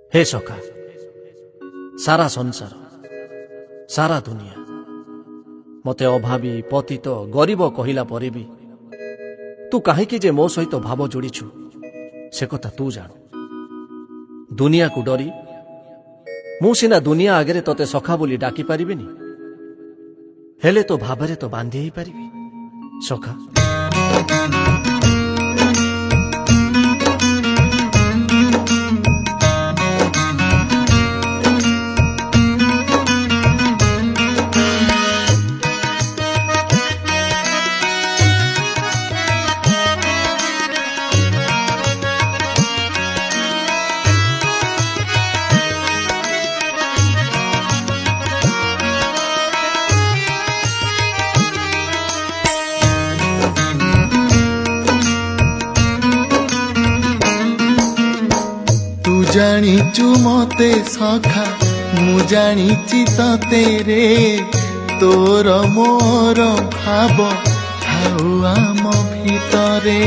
हे सखा सारा संसार सारा दुनिया मते अभावी पतित गरीब कहला परे भी तू कहीं जे मो सहित भाव जोड़ीछु से कथा तू जान। दुनिया को डरी मु सिना दुनिया आगे तोते सखा बोली डाकी पारिबिनी, हेले तो भावरे तो बांधी ही पारिबी सखा। जानिचु मते सखा मु जानिची तते रे तोर मोर भाव थाउ आम भितरे।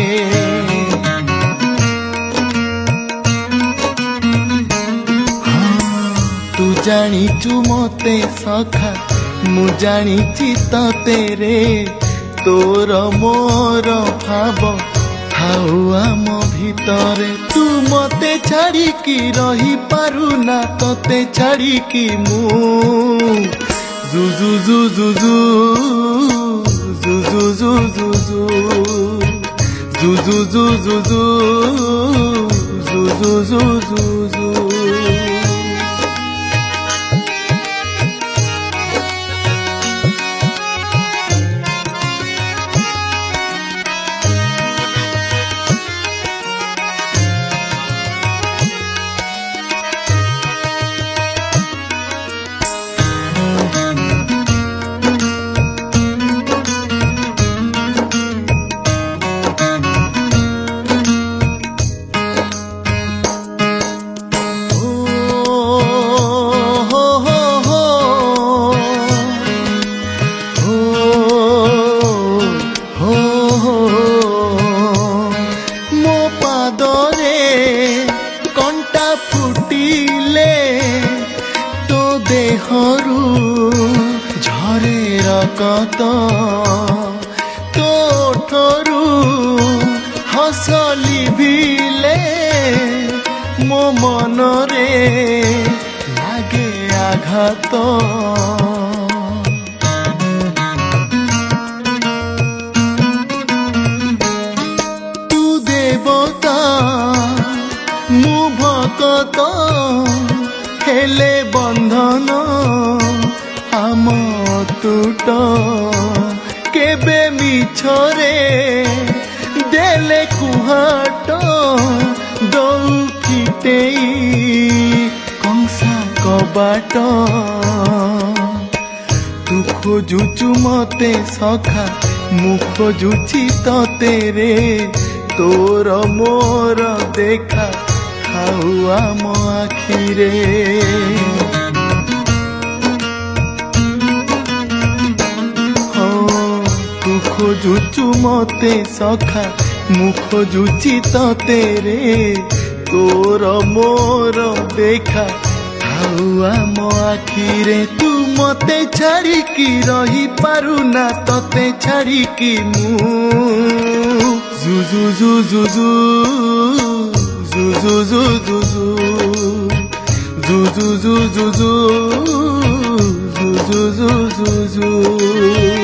तू जानिचु मते सखा मु जानिची तते रे तोर मोर भाव थाउ आम भितरे। तू मते छाड़ी की रही पारू ना तते छाड़ी की मु जुजु जुजु जुजु जुजु जुजु जुजु जुजु जुजु। झरे रकत तोठरू हसली भिले मो मनरे लागे आघात। तू देवता मु भकत हेले बंधन आम टूट केबे मिछरे देले कुहाट दौ फिटेई कंसा कबाट। तू खोजुचु मते सखा मु खोजुची तते रे तोर मोर देखा खाऊ आम आखिरे। तू खोजुचु मते सखा मु खोजुची तते रे तोर मोर देखा खाऊ आम आखिरे। तू मते छाड़ी की रही पारू ना तते छाड़ी की मु जुजु जुजु जुजु जुजु जुजु जुजु जुजु जुजु।